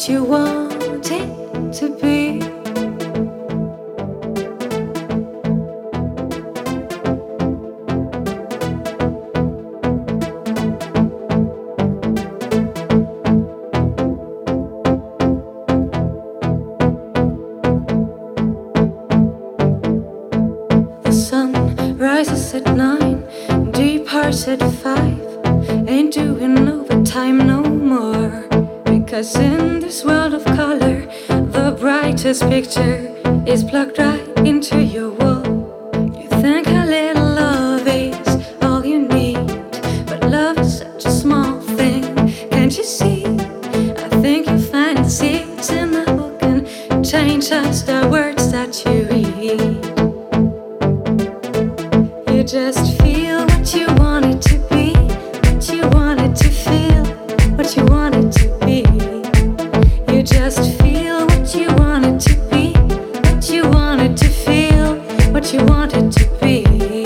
what you want it to be. The sun rises at 9, departs at 5. Ain't doing overtime no more. Because in this world of color, the brightest picture is plugged right into your wall. You think a little love is all you need, but love is such a small thing. Can't you see? I think you find it seeds in the book and change just the words that you read. You just feel what you want it to be, what you want it to feel, what you want it to be. You just feel what you want it to be, what you want it to feel, what you want it to be.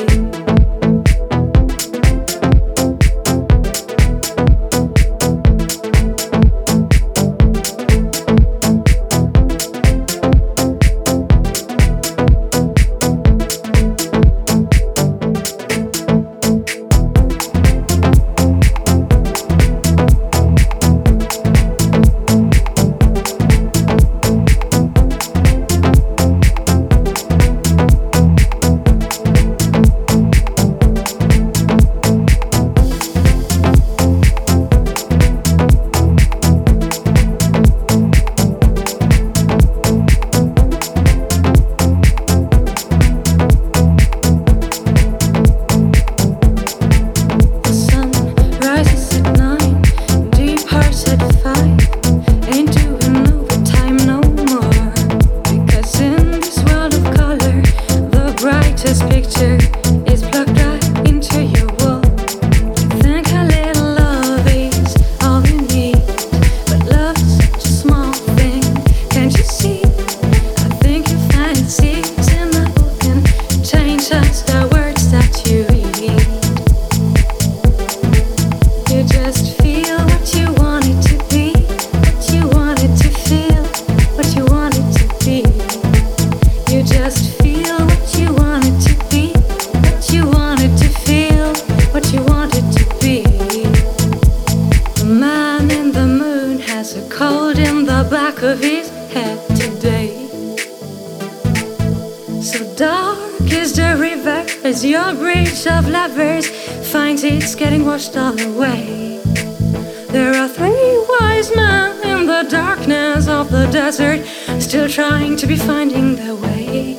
It's getting washed all away. There are 3 wise men in the darkness of the desert, still trying to be finding their way.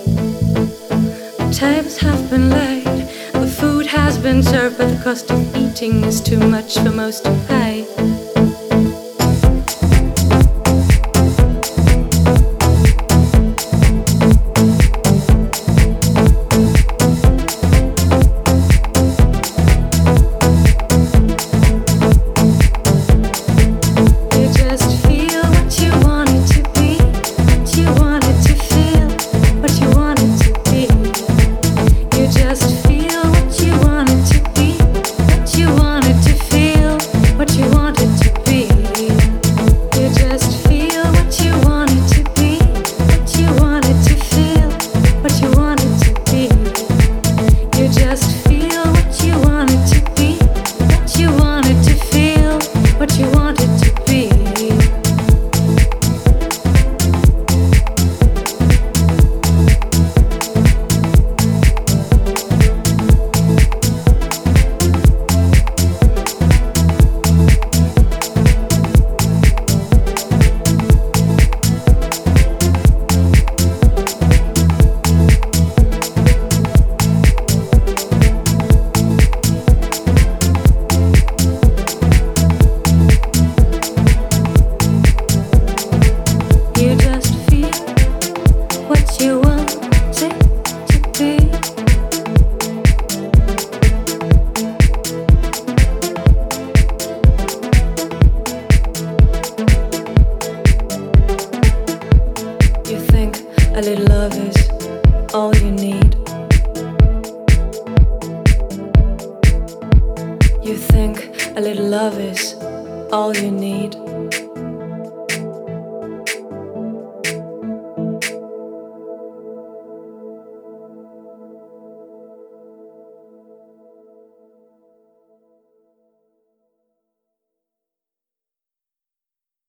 The tables have been laid, the food has been served, but the cost of eating is too much for most to pay. You think a little love is all you need.